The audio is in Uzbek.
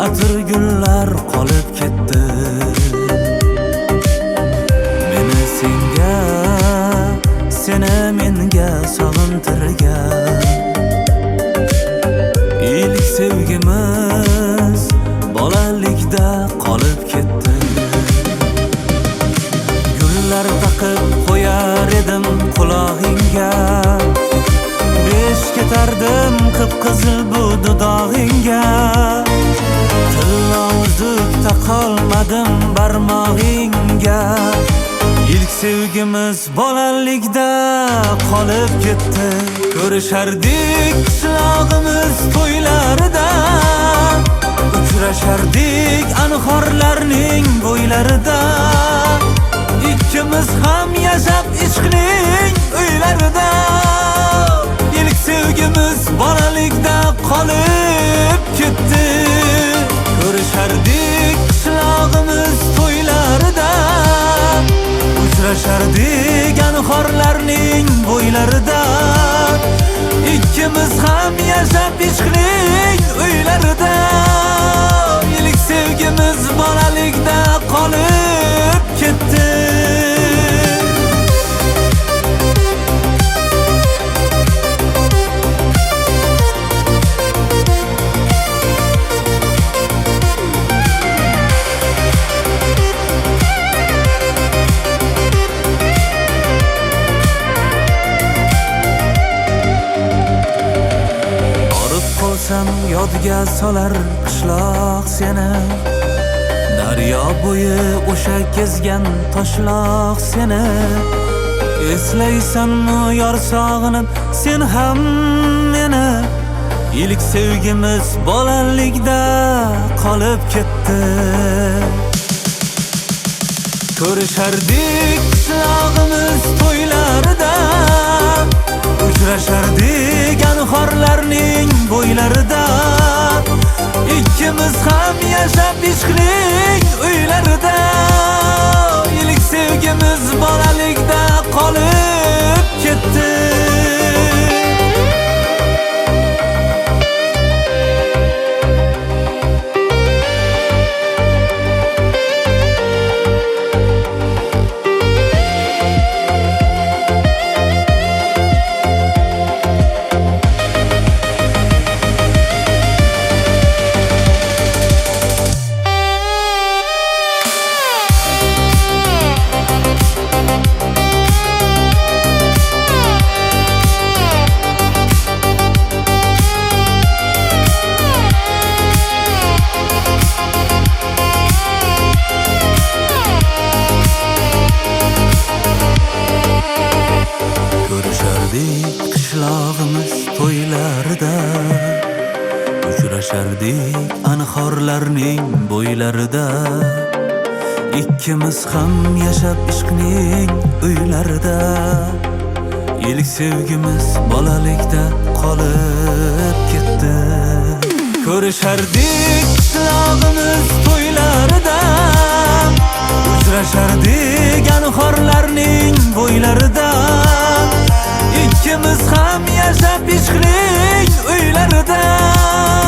atirgullar qolib ketdi. Meni senga, seni menga sog'intirgan ilk sevgimiz bolalikda qolib ketdi. Gullar taqib qo'yar edim qulog'ingga, besh ketardim qip-qizil bu dudog'ingga. Tilla uzuk taqolmadim barmog'ingga. İlk sevgimiz bolalikda qolib ketdi. Ko'rishardik qishlog'imiz to'ylarida, uchrashardik anhorlarning bo'ylarida. Ikkimiz ham yashab ishqning uylarida. İlk sevgimiz bolalikda qolib ketdi. Ko'rishardik qishlog'imiz to'ylarida, uchrashardik anhorlarning bo'ylarida. Ikkimiz ham yashab ishqning uylarida. İlk sevgimiz bolalikda qolib ketdi. Yodga solar qishloq seni, daryo bo'yi o'sha kezgan toshloq seni. Eslaysanmi yor sog'inib sen ham meni? İlk sevgimiz bolalikda qolib ketdi. Ko'rishardik qishlog'imiz to'ylarida, uchrashardik anhorlarning bo'ylarida. Ikkimiz ham yashab ishqning uylarida. İlk sevgimiz bolalikda qolib ketdi. Qishlog'imiz to'ylarida, uchrashardik anhorlarning bo'ylarida. Ikkimiz ham yashab ishqning uylarida. İlk sevgimiz bolalikda qolib ketdi. Ko'rishardik qishlog'imiz to'ylarida, uchrashardik anhorlarning bo'ylarida. İkkimiz ham yashab ishqning uylarida.